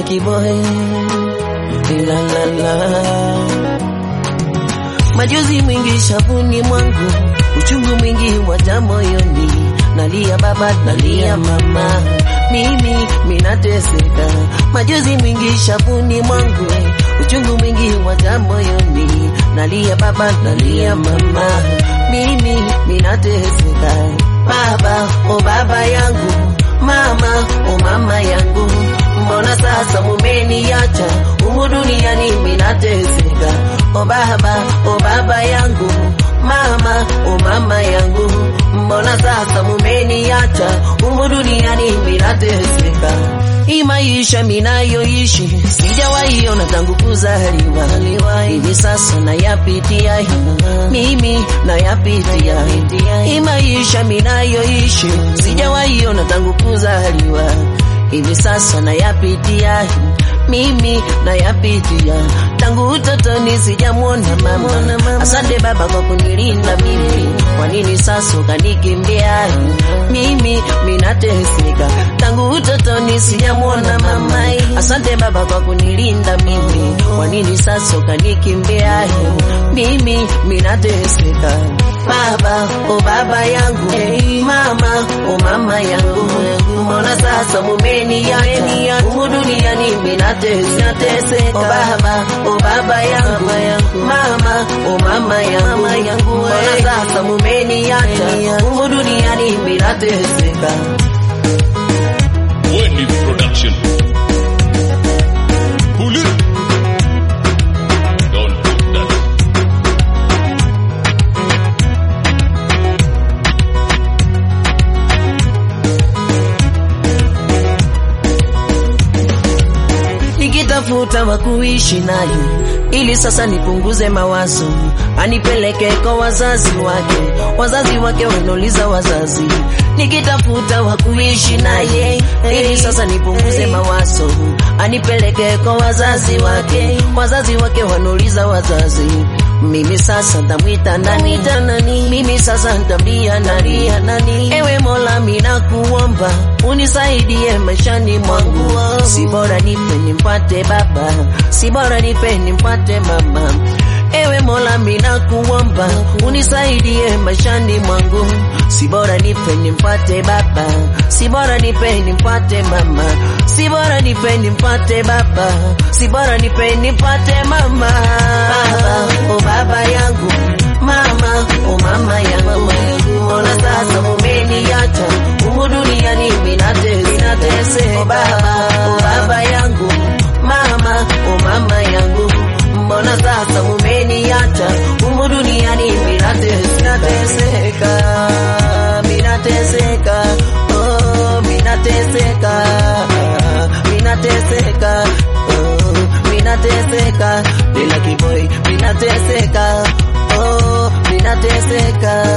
Lucky boy, la la la. Majozi mwingi shavuni mwangu, uchungu mwingi waja moyoni. Nalia baba, nalia mama, mimi minateseka. Majozi mwingi shavuni mwangu, uchungu mwingi waja moyoni. Nalia baba, nalia mama, mimi minateseka. Baba, o baba yangu, mama, o mama yangu, mbona sasa mumeniacha? Humu duniani minateseka. O baba yangu, mama, o mama yangu, mbona sasa mumeniacha? Humu duniani minateseka. Hii maisha minayoishi sijawahi ona tangu kuzaliwa. Hivi sasa nayapitia, mimi nayapitia. Hii maisha minayoishi sijawahi ona tangu kuzaliwa. Hivi sasa nayapitia, mimi nayapitia. Tangu utotoni sijamuona mama. Asante baba kwa kunilinda mimi. Kwa nini sasa ukanikimbia? Mimi minateseka. Tangu utotoni sijamuona mama. Asante baba kwa kunilinda mimi. Kwa nini sasa ukanikimbia? Mimi minateseka. Baba, o baba yangu, mama, o mama yangu, mbona sasa mumeniacha? Humu duniani minateseka. O baba yangu, mama, o mama yangu, mbona sasa mumeniacha? Humu duniani minateseka. Wendy Production. Pull it. Don't do that. Nikitafuta wa kuishi naye ili sasa nipunguze mawazo, anipeleke kwa wazazi wake wanauliza wazazi. Nikitafuta wa kuishi naye ili sasa nipunguze mawazo, anipeleke kwa wazazi wake wanauliza wazazi. Mimi sasa ntamwita nani? Mimi sasa ntamwambia nani? Ewe Mola minakuomba unisaidie maishani mwangu. Si bora nipe nimpate baba, si bora nipe nimpate mama. Ewe Mola minakuomba unisaidie maishani mwangu. Si bora nipe nimpate baba, si bora nipe nimpate mama. Si bora nipe nimpate baba, si bora nipe nimpate mama. Baba, o baba yangu, mama, o mama yangu, mbona sasa mumeniacha? Humu duniani minateseka. O baba yangu, mama, o mama yangu, mbona sasa mumeniacha? Humu duniani minateseka. Oh, minateseka. Oh, minateseka. Lucky boy, minateseka. Oh, minateseka.